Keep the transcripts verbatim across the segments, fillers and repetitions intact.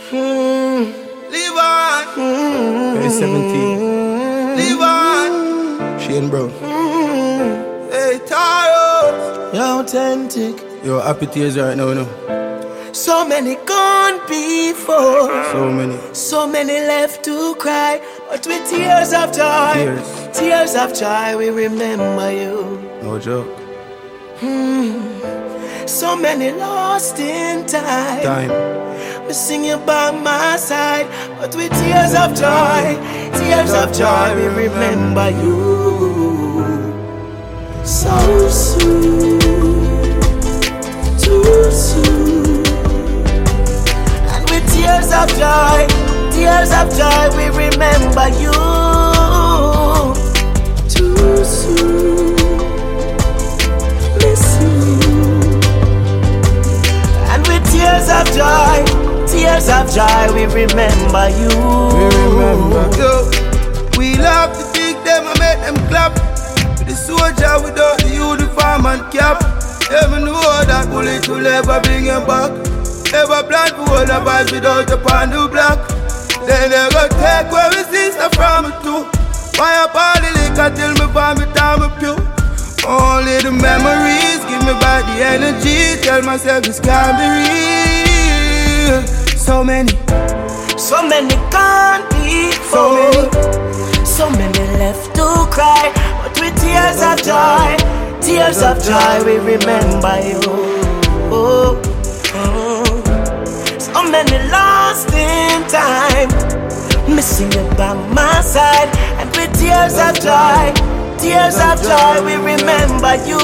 Mm. Leave on. Mm. Hey, seventeen. Leave on. Shane Brown. Mm. Hey, Taro. You're authentic. Yo, happy tears right now, you know. So many gone before. So many. So many left to cry. But with tears of joy. Tears. Tears of joy, we remember you. No joke. Hmm. So many lost in time. Time. We sing you by my side. But with tears of joy. Tears of joy, we remember you. So soon. Too soon. And with tears of joy. Tears of joy, we remember you. Too soon. Listen. And with tears of joy, tears of joy, we remember you. We remember. Yo, we love to think them and make them clap. With the soldier without the uniform and cap. Never know that bullet will ever bring him back. Ever plan to hold a band without a pan to black. They never take where we sister from me too. Why up all the liquor till me vomit and me pew. Only the memories give me back the energy. Tell myself this can't be real. So many, so many can't be so many, so many left to cry. But with tears of joy, tears of joy, we remember you. Oh, oh. So many lost in time, missing you by my side. And with tears of joy, tears of joy, we remember you.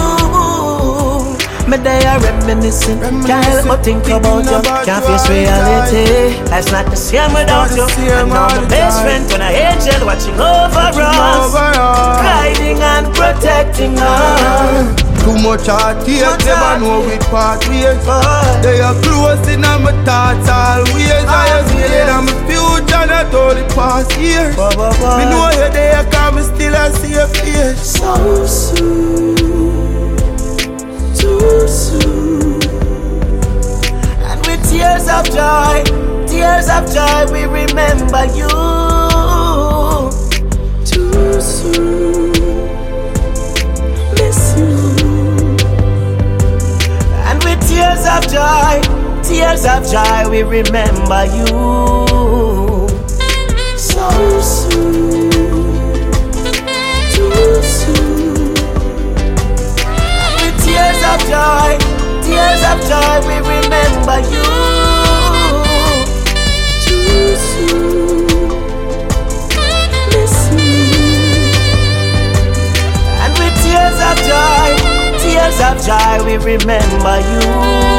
Me they are reminiscing, can't help but think about you. Can't face reality, life's not the same without you. And now my best friend, when an angel watching over us, guiding and protecting us. Too much heart tears, never know which part ways. They are close in on my thoughts always. I am feeling on my future, not all the past years. Me know you're there, cause me still I see your face. So soon, too soon. And with tears of joy, tears of joy, we remember you. Too soon. Listen. And with tears of joy, tears of joy, we remember you. So soon. Too soon. Tears of joy, tears of joy, we remember you. Too soon. Listen. And with tears of joy, tears of joy, we remember you.